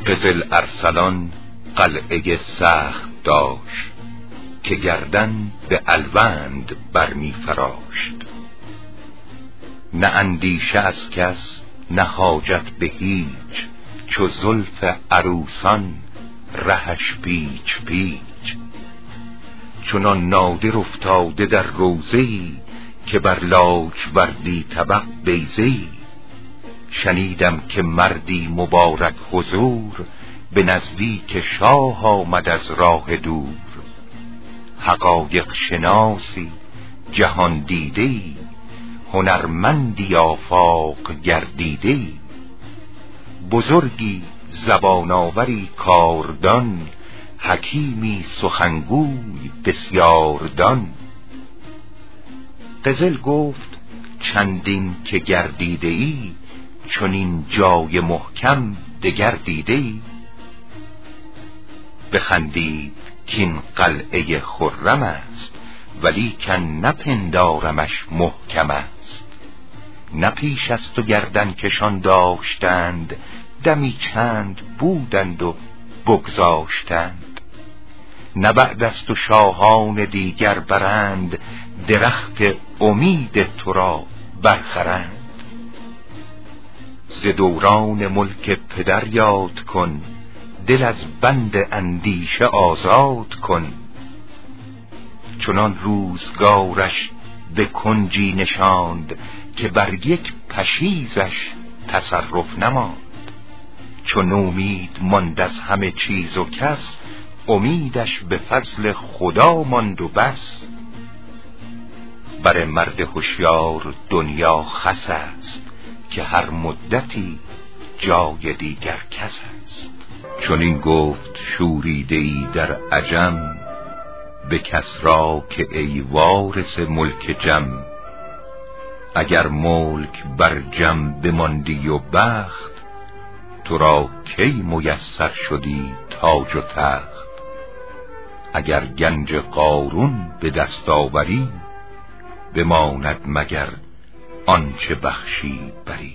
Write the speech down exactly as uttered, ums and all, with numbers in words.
قزل ارسلان قلعه سخت داشت، که گردن به الوند برمی فراشت. نه اندیشه از کس نه حاجت به هیچ، چو زلف عروسان رهش پیچ پیچ. چنان نادر افتاده در روضه‌ای، که بر لاجوردی طبق بیضه‌ای. شنیدم که مردی مبارک حضور، به نزدیک شاه آمد از راه دور. حقایق شناسی جهان دیده‌ای، هنرمندی آفاق گردیده‌ای. بزرگی زبان آوری کاردان، حکیمی سخنگوی بسیاردان. قزل گفت چندین که گردیده ای، چون این جای محکم دگر دیده ای. بخندید کین قلعه خرم است، ولیکن نپندارمش محکم است. نه پیش از تو گردن کشان داشتند، دمی چند بودند و بگذاشتند. نه بعد از تو شاهان دیگر برند، درخت امید تو را برخرند. ز دوران ملک پدر یاد کن، دل از بند اندیشه آزاد کن. چنان روزگارش به کنجی نشاند، که بر یک پشیزش تصرف نماند. چون امید ماند از همه چیز و کس، امیدش به فضل خدا ماند و بس. بر مرد هوشیار دنیا خس است، که هر مدتی جای دیگر کس است. چون این گفت شوریده ای در عجم، به کسری که ای وارث ملک جم. اگر ملک بر جم بماندی و بخت، تو را کی میسر شدی تاج و تخت. اگر گنج قارون به دست آوری، بماند مگر آنچه بخشی بری.